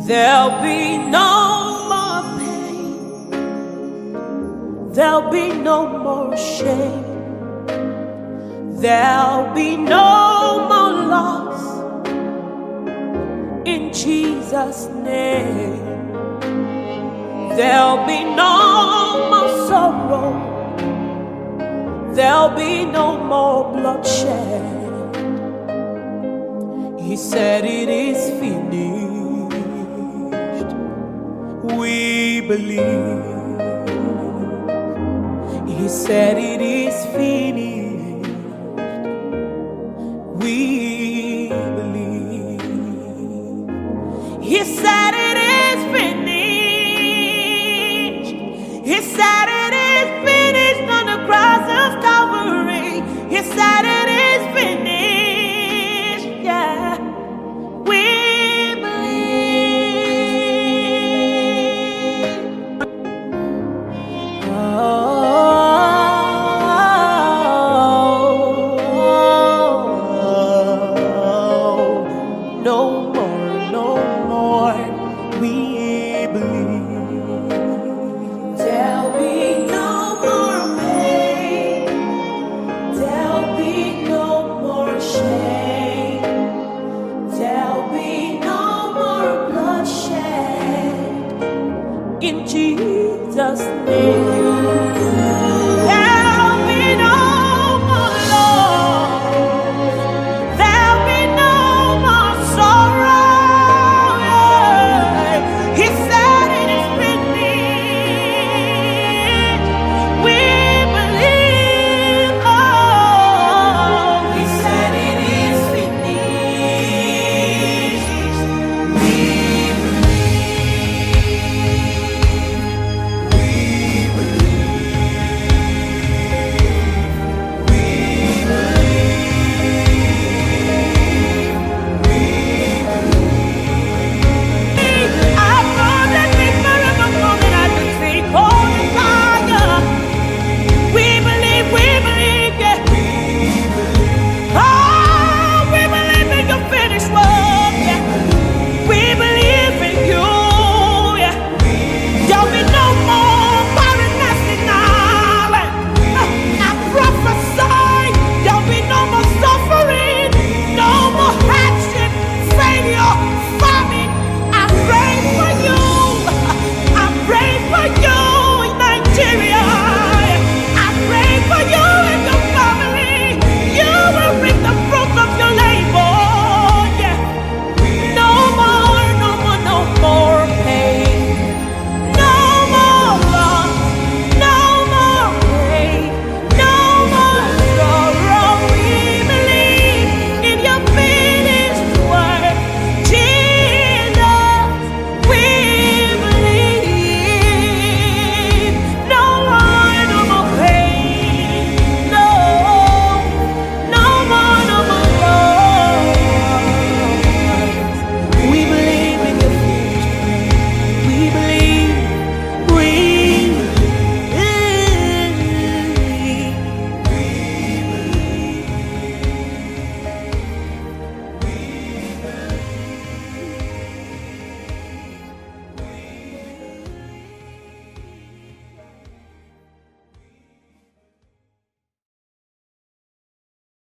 There'll be no more pain. There'll be no more shame. There'll be no more loss in Jesus' name. There'll be no more sorrow. There'll be no more bloodshed. He said it is finished. We believe. He said it is finished. We believe. He said it is finished. He said it is finished on the cross of Calvary. He said it is finished. Yeah, we believe. No more, no more, we believe. There'll be no more pain. There'll be no more shame. There'll be no more bloodshed in Jesus' name.